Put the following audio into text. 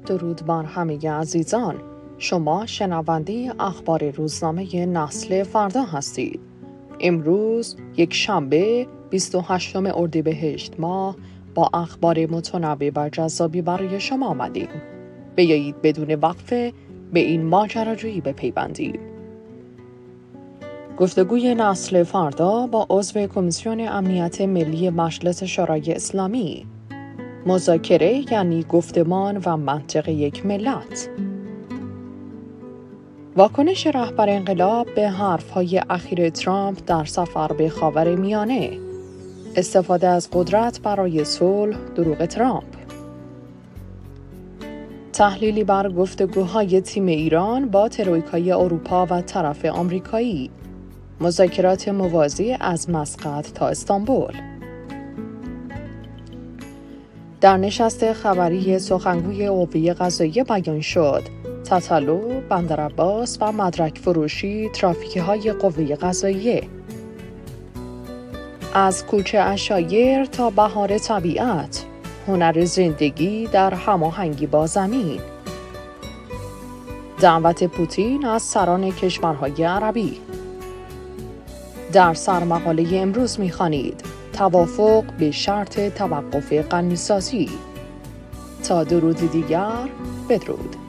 درود بر همه عزیزان. شما شنونده اخبار روزنامه نسل فردا هستید. امروز یک شنبه 28 اردیبهشت ماه با اخبار متنوع و جذابی برای شما آمدیم. بیایید بدون وقفه به این ماجراجویی بپیوندیم. گفتگوی نسل فردا با عضو کمیسیون امنیت ملی مجلس شورای اسلامی. مذاکره یعنی گفتمان و منطق یک ملت. واکنش رهبر انقلاب به حرف‌های اخیر ترامپ در سفر به خاورمیانه. استفاده از قدرت برای صلح، دروغ ترامپ. تحلیلی بر گفتگوهای تیم ایران با ترویکای اروپا و طرف آمریکایی. مذاکرات موازی از مسقط تا استانبول. در نشست خبری سخنگوی قوه قضاییه بیان شد تتلو، بندرعباس و مدرک فروشی ترافیک‌های قوه قضاییه. از کوچه عشایر تا بهار طبیعت، هنر زندگی در هماهنگی با زمین. دعوت پوتین از سران کشورهای عربی. در سرمقاله امروز می‌خوانید توافق به شرط توقف غنی‌سازی. تا درود دیگر، بدرود.